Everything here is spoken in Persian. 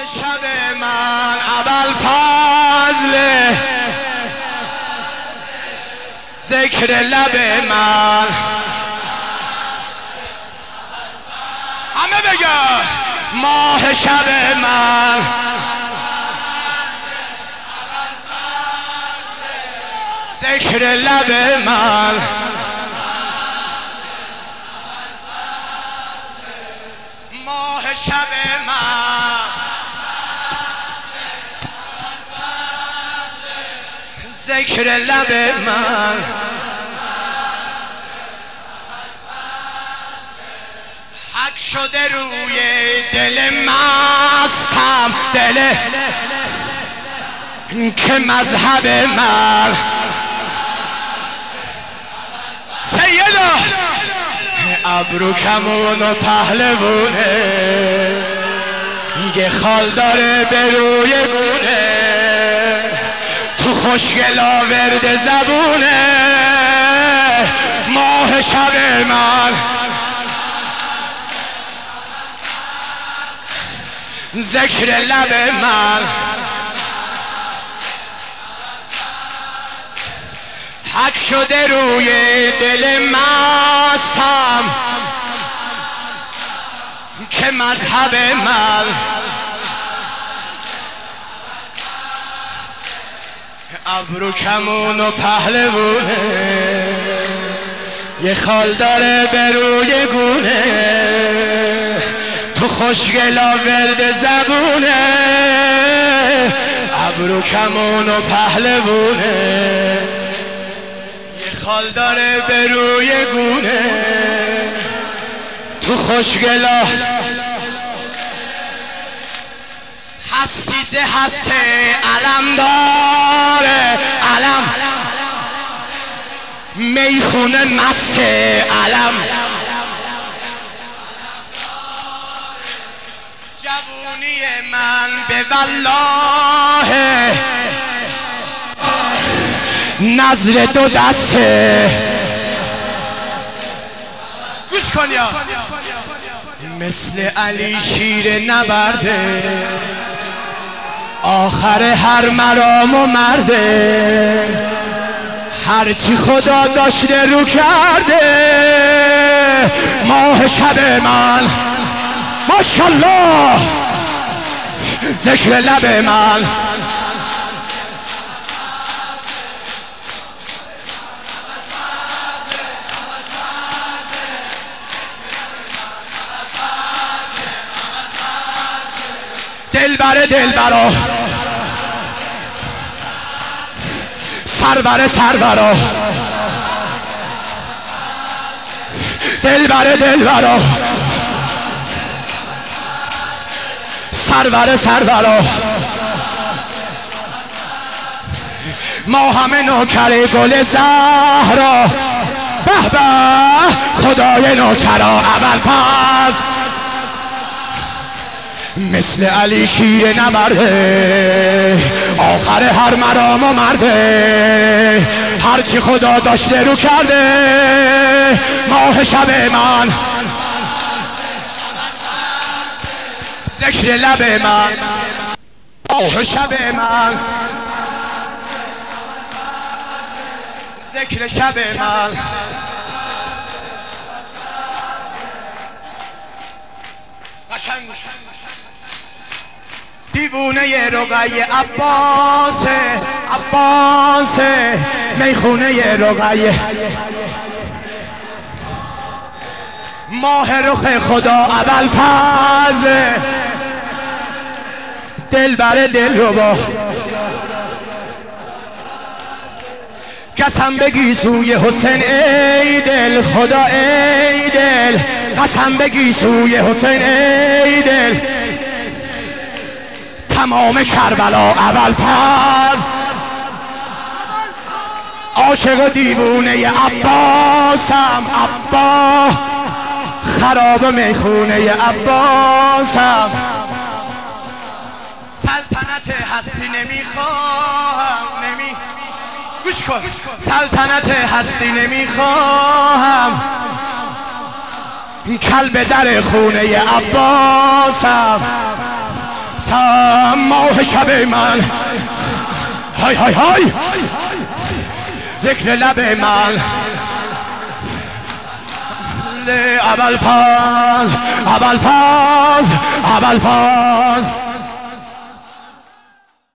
شب من ابوالفضل، ذکر لب من. همه بگن ماه شب من، ذکر لب من. ماه شب من، ذکر لب من. حک شده روی دل مستم، دل که مذهب من. سیدا ابرو کمون و پهلوونه، میگه خال داره به روی گونه، تو خوشگلا ورد زبونه. ماه شب من، ذکر لب من. حک شده روی دل مستم که مذهب من. ابرو کمون و پهلوونه، یه خال داره به روی گونه، تو خوشگلا ورد زبونه. ابرو کمون و پهلوونه، خال داره به روی گونه، تو خوشگلا. حسیز هسته علم داره، علم میخونه مست علم. جوونی من به والله نظر تو دسته. گوش کن یا مثل علی شیر نبرده، آخر هر مرام و مرده، هرچی خدا داشته رو کرده. ماه شب من، ماشالله، ذکر لب من. دلبر دلبرا، سرور سرورا، دلبر دلبرا، سرور سرورا. ما همه نوکر گل زهرا، به به خدای نوکرا. ابوالفضل مثل علی شیر نبرده، آخر هر مرام و مرده، هرچی خدا داشته رو کرده. ماه شب من، ذکر لب من. ماه شب من، ذکر شب من. قشنگ دیوونه رقیه عباسه، عباسه میخونه رقیه. ماه رخ خدا ابوالفضل، دلبر دلربا. قسم بگی سوی حسین ای دل، خدا ای دل، قسم بگی سوی حسین ای دل. تمام کربلا ابوالفضل، عاشق و دیوونه عباسم. عبا خراب میخونه عباسم. سلطنت هستی نمیخواهم، گوش کن، سلطنت هستی نمیخواهم، کلب در خونه عباسم. هستم ماه شب من، های های های ذکر لب من ابوالفضل ابوالفضل ابوالفضل